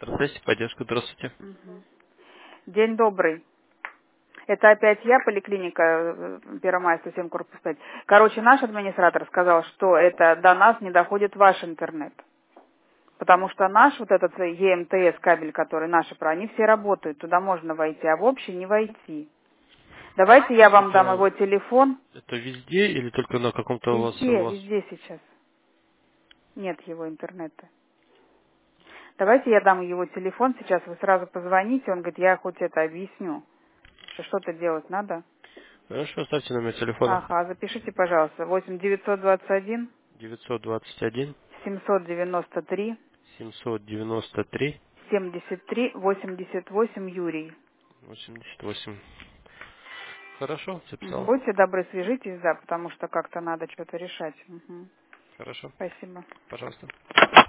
Здравствуйте, поддержка, здравствуйте. Мгм. День добрый. Это опять я, поликлиника Первомай, 107, корпус 5. Короче, наш администратор сказал, что это до нас не доходит ваш интернет. Потому что наш вот этот ЕМТС кабель, который наши, они все работают. Туда можно войти, а в общий не войти. Давайте я вам дам Это, его телефон. это везде или только на каком-то Везде, у вас? везде сейчас нет его интернета. Давайте я дам его телефон, сейчас вы сразу позвоните, он говорит, я хоть это объясню, что-то делать надо. Хорошо, оставьте номер телефона. Ага, запишите, пожалуйста, 8 921 921 793 793 73 88 Юрий. 88. Хорошо, Мгм. записал. Будьте добры, свяжитесь, да, потому что как-то надо что-то решать. Мгм. Хорошо, Спасибо. пожалуйста.